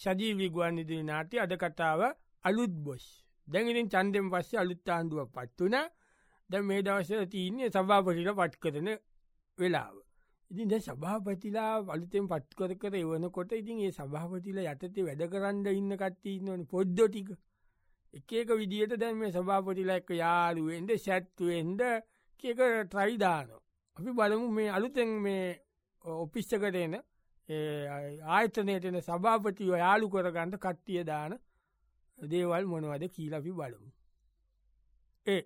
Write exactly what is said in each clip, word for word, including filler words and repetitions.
සජීවී ගුවන්විදුලි නාට්‍ය අද කතාව අලුත් බොස්. දැන් ඉතින් ඡන්දෙන් පස්සේ අලුත් ආණ්ඩුවක් පත් වුණා. දැන් මේ දවස්වල තියෙන්නේ සභාපතිලා පත් කරන වෙලාව. ඉතින් දැන් සභාපතිලා අලුතෙන් පත් කර කර එවනකොට ඉතින් ඒ සභාපතිලා යටතේ වැඩ කරන්න ඉන්න කට්ටිය ඉන්නවනේ පොඩ්ඩෝ ටික. එක එක විදියට දැන් මේ සභාපතිලා එක්ක යාළු වෙන්න, සැට් වෙන්න එක එක try දානවා. අපි බලමු මේ අලුතෙන් මේ ඔෆිස් එකට එන ඒ ආයතනයේ එන සභාපතිව යාළු කරගන්න කට්ටිය දාන දේවල් මොනවද කියලා අපි බලමු. ඒ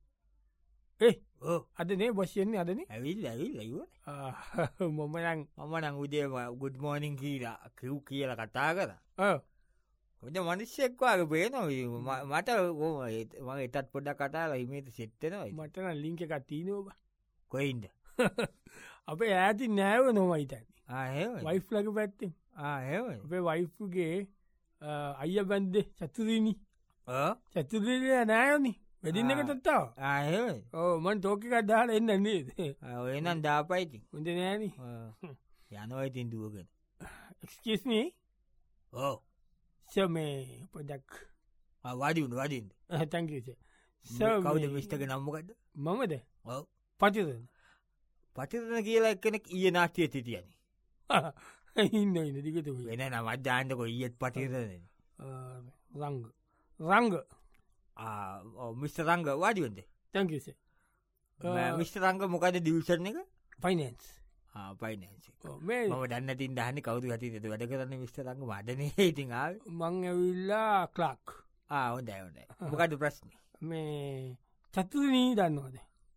ඒ ඔව් අද නේ බොස් යන්නේ අදනේ. ඇවිල්ලා ඇවිල්ලා ඉවරයි. ආ මම නම් මම නම් උදේ good morning කියලා කිව් කියලා කතා කරා. ඔව්. ඔය මිනිස්සෙක් වගේ පේනවා මට මම එතත් පොඩ්ඩක් කතාලා හිමීට සෙට් වෙනවා. මට නම් ලින්ක් එකක් තියෙනවා බා. කොයින්ද? අපේ ඈතින් නෑව නෝම හිතන්නේ. ආ එහෙමයි. වයිෆ් ලගේ පැත්තෙන්. ආ එහෙමයි. අපේ වයිෆ්ගේ අයියා බන්දේ චතුරිනි. ඔව්. චතුරිනි නෑනේ. වෙඩින් එකට තාව. ආ එහෙමයි. ඔව් මං ටෝක් එකක් දාලා එන්න නේද? ආ ඔය නම් දාපයි ඉතින්. හොඳ නෑනේ. ඔව්. යනවා ඉතින් දුවගෙන. excuse me. ඔව්. සර් මේ පොඩක් ආ වාඩි වුණ වාඩි ඉන්න. thank you sir. සර් කවුද මිස්ටර්ගේ නම මොකද්ද? මමද? ඔව්. පටිරණ. පටිරණ කියලා එක්කෙනෙක් ඊයේ නාට්‍යයේ හිටියනේ. ඉන්න ඉන්න දිගට වෙන නමක් දාන්නකො ඊයේත් පටිරණනේ. රංග. රංග. ආ ඔව් මිස්ටර් රංග වාඩි වෙන්න. thank you sir. Mister Ranga මොකද ඩිවිෂන් එක? finance. ආ ෆයිනෑන්ස්. ඔව් මේ මම දන්නේ නැතිනම් දහන්නේ කවුරු හිටියද වැඩ කරන්නේ මිස්ටර් රංග මඩනේ ඉතින් ආවේ. මං ඇවිල්ලා ක්ලාක්. ආ හොඳයි හොඳයි. මොකද්ද ප්‍රශ්නේ? මේ චතුරිනී දන්නවද?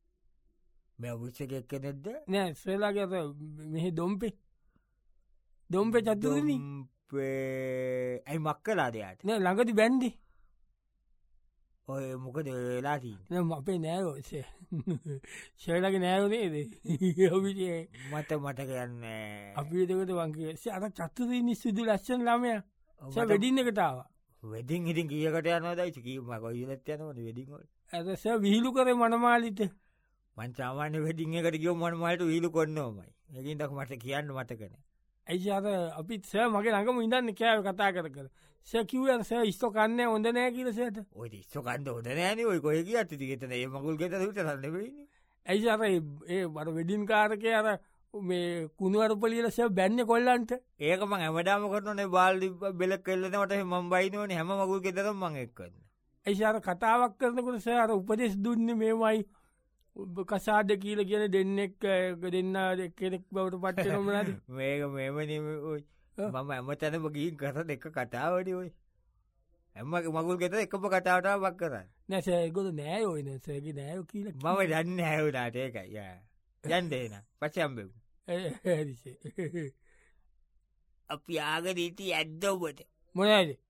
මේ ඔෆිස් එකේ එක්කෙනෙක්ද? නෑ ශ්‍රේලාගේ අර මෙහි දොම්පේ. දොම්පේ චතුරිනී. දොම්පේ අයි මක්කලාද යාට? නෑ ළඟදි බැන්දි. ඔය මොකද වෙලා තියෙන්නේ? නෑ අපේ නෑයෝ ශ්‍රේලාගේ නෑයෝ නේද? ඔබිගේ මට මට කියන්නේ අපි දෙකට මං කිව්වේ අර චතුරිනී සුදු ලස්සන ළමයා. සර් වෙඩින් එකට ආවා. වෙඩින් ඉතින් කීයකට යනවද? ඉතින් කී මම කොයිලත් යනවද වෙඩින් වල? අර සර් විහිළු කරේ මනමාලිට. මං සාමාන්‍ය වෙඩින් එකට ගියොත් මනමාලිට විහිළු කරනවමයි. ඒකින් තක මට කියන්න මතක නෑ. ඇයි අර අපිත් සර් මගේ ළඟම ඉඳන් කෑව කතා කර කර. සර් කිව්වා සර් ඉස්සෝ කන්නේ හොඳ නෑ කියලා සර්ට. ඔය ඉස්සෝ කන්න හොඳ නෑනේ ඔය කොහෙ ගියත් ඉතින් එතන ඒ මගුල් ගෙදර විතර නෙවෙයිනේ. ඇයි අර ඒ අර වෙඩින් කාර්කේ අර මේ කුණු අරපලියල සර් බැන්නේ කොල්ලන්ට. ඒක මං හැමදාම කරනෝනේ බාල්දි බෙලක් කෙල්ලනකොට මම බයිනෝනේ හැම මගුල් ගෙදරම මං එක්ක කරනවා. ඇයි අර කතාවක් කරනකොට සර් අර උපදේශ දුන්නේ මේවයි කසාද කියලා කියන දෙන්නෙක් දෙන්න කෙනෙක් බවට පත් වෙනව මොනවාද? මේක මේවනේ ඔය මම හැමතැනම ගිහින් කරන එක කතාවනේ ඔය. හැම මගුල් ගෙදර එකම කතාවටම වක් කරන්නේ. නෑ සර් ඒගොල්ලෝ නෑ ඔය නේ සර්ගේ නෑ ඔය කියලා. මම දන්නේ නැහැ උනාට ඒකයි. යා. යන්න එන. පස්සේ හම්බෙමු. හරි සර්. අපි ආගෙන ඉති ඇද්ද ඔබට. මොනවාද?